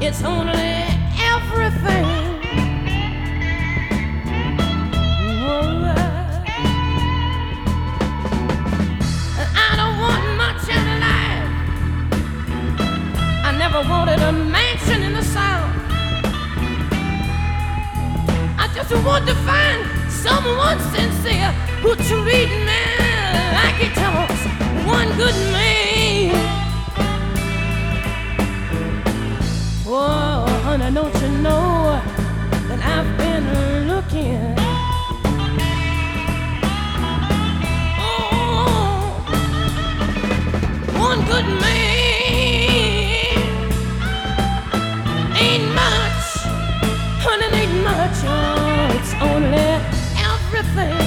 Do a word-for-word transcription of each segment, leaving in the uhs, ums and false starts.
It's only everything. Oh, I don't want much in life. I never wanted a mansion in the South. I just want to find someone sincere who treat me like he talks one good man. Oh, honey, don't you know that I've been looking? Oh, one good man ain't much, honey, ain't much. Oh, it's only everything.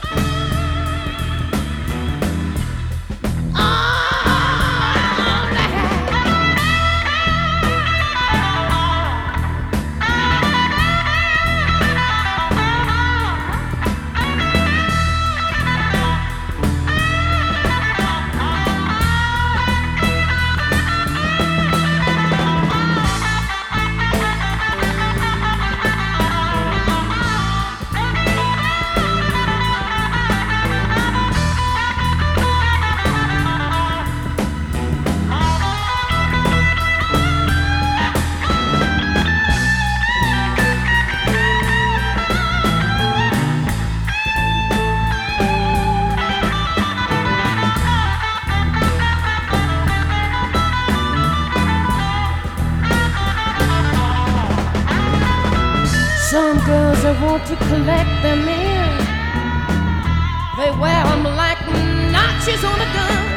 Some girls that want to collect them in, they wear them like notches on a gun.